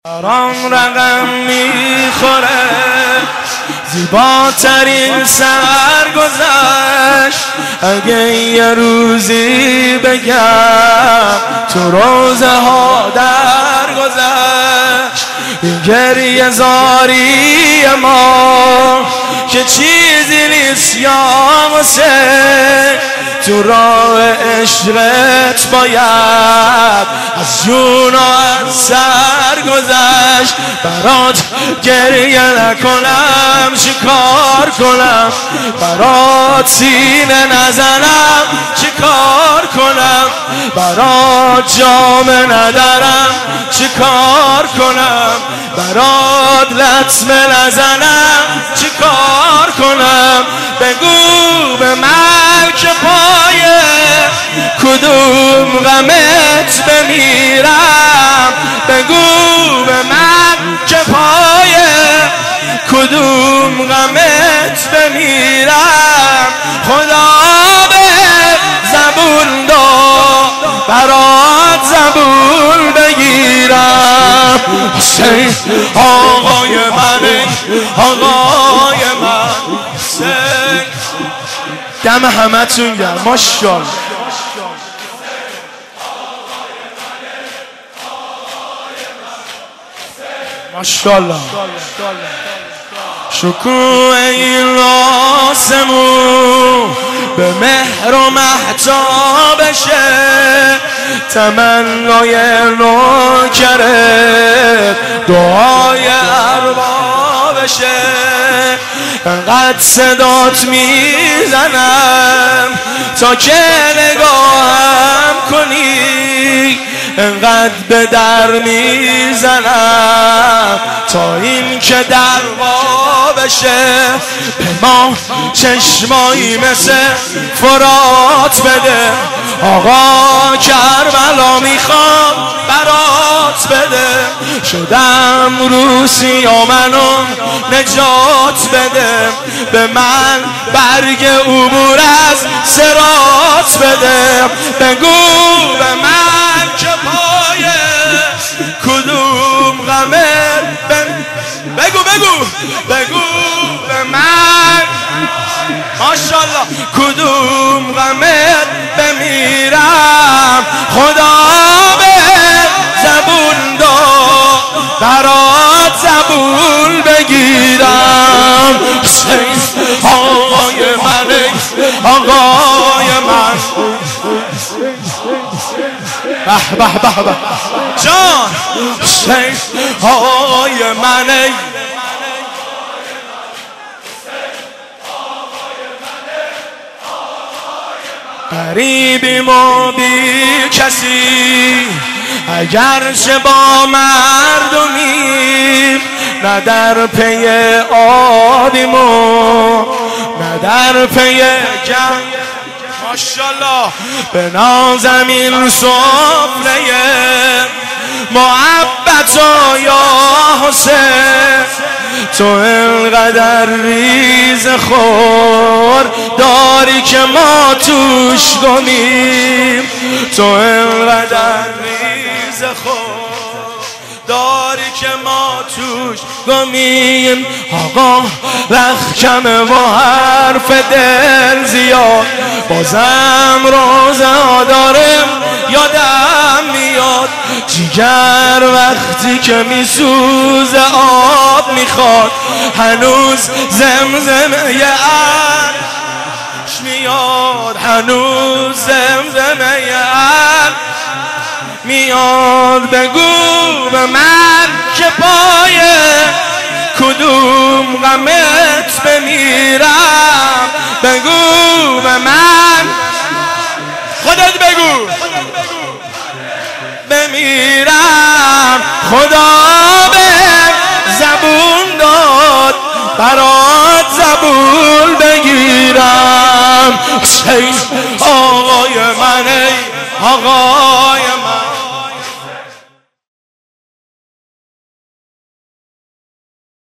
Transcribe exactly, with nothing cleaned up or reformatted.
رام رقم میخوره زیباترین سرگذشت. اگه یه روزی بگم تو روزه ها درگذشت، این گریه زاری ما که چیزی نیست یا حسین، تو راه عشقت باید از جون و از سر گذشت. برات گریه نکنم چیکار کنم، برات سینه نزنم چیکار کنم، برات جامه ندارم چیکار کنم، برات لطمه نزنم چیکار کنم. بگو به من که پای کدوم غمت بمیرم، بگو به من که پای کدوم غمت بمیرم. خدا به زبون داد برات زبون بگیرم. حسین آقای من، آقای من حسین. دم همه تون گرم ماشاءالله. ماشاءالله. شکوه این آسمون به مهر و مهتابشه، تمنای نوکره دعای اربابشه. انقدر صدات میزنم تا که نگاهم کنی، انقدر به در میزنم تا این که در وا بشه. به ما چشمایی مثل فرات بده، آقا کربلا میخوام برات بده. شدم روسی و منو نجات بده، به من برگ عبور از صراط بده. بگو به من که پای کدوم غمت بگو بگو بگو به من ماشاءالله کدوم غمت بمیرم. خدا به زبون داد برات زبون بگیرم. حسین آقای من، آقای من. به به به به جان حسین آقای من. غریبیم و بی کسی اگرچه با مردمیم، نه در پی آبیم و نه در پی جنگ. ماشاءالله به نازم این سفره محبت یا حسین، تو اینقدر ریز خور داری که ما توش گمیم، تو اینقدر ریز خور داری که ما توش گمیم. آقا رخکمه و حرف دل زیاد، بازم روزه دارم یادم میاد. جیگر وقتی که میسوزه آب میخواد، هنوز زمزمه یه عرش میاد، هنوز زمزمه یه عرش میاد. بگو به من که پای کدوم غمت بمیرم، بگو به من خودت بگو بمیرم. خدا به زبون داد برات زبون بگیرم. حسین آقای من، آقا